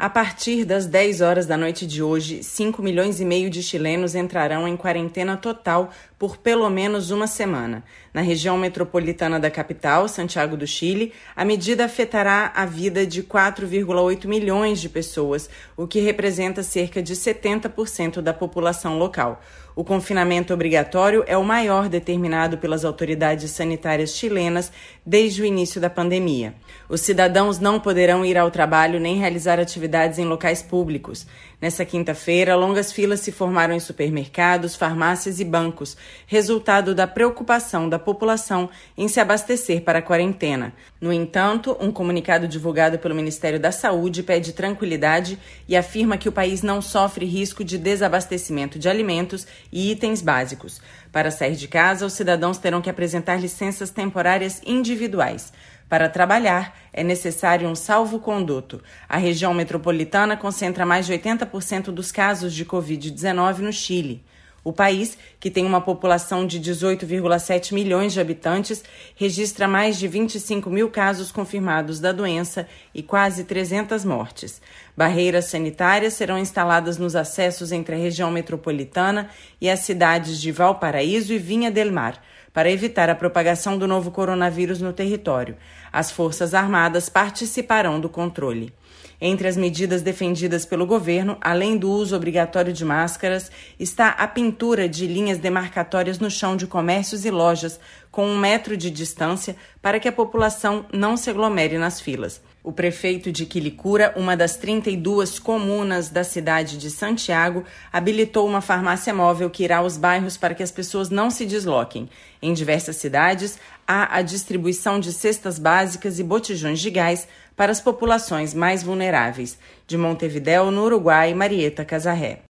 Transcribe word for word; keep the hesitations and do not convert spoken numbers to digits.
A partir das dez horas da noite de hoje, cinco milhões e meio de chilenos entrarão em quarentena total por pelo menos uma semana. Na região metropolitana da capital, Santiago do Chile, a medida afetará a vida de quatro vírgula oito milhões de pessoas, o que representa cerca de setenta por cento da população local. O confinamento obrigatório é o maior determinado pelas autoridades sanitárias chilenas desde o início da pandemia. Os cidadãos não poderão ir ao trabalho nem realizar atividades em locais públicos. Nessa quinta-feira, longas filas se formaram em supermercados, farmácias e bancos, resultado da preocupação da população em se abastecer para a quarentena. No entanto, um comunicado divulgado pelo Ministério da Saúde pede tranquilidade e afirma que o país não sofre risco de desabastecimento de alimentos e itens básicos. Para sair de casa, os cidadãos terão que apresentar licenças temporárias individuais. Para trabalhar, é necessário um salvo-conduto. A região metropolitana concentra mais de oitenta por cento dos casos de covid dezenove no Chile. O país, que tem uma população de dezoito vírgula sete milhões de habitantes, registra mais de vinte e cinco mil casos confirmados da doença e quase trezentas mortes. Barreiras sanitárias serão instaladas nos acessos entre a região metropolitana e as cidades de Valparaíso e Vinha del Mar, para evitar a propagação do novo coronavírus no território. As Forças Armadas participarão do controle. Entre as medidas defendidas pelo governo, além do uso obrigatório de máscaras, está a pintura de linhas demarcatórias no chão de comércios e lojas, com um metro de distância, para que a população não se aglomere nas filas. O prefeito de Quilicura, uma das trinta e duas comunas da cidade de Santiago, habilitou uma farmácia móvel que irá aos bairros para que as pessoas não se desloquem. Em diversas cidades, há a distribuição de cestas básicas e botijões de gás para as populações mais vulneráveis. De Montevidéu, no Uruguai, Marieta Casarré.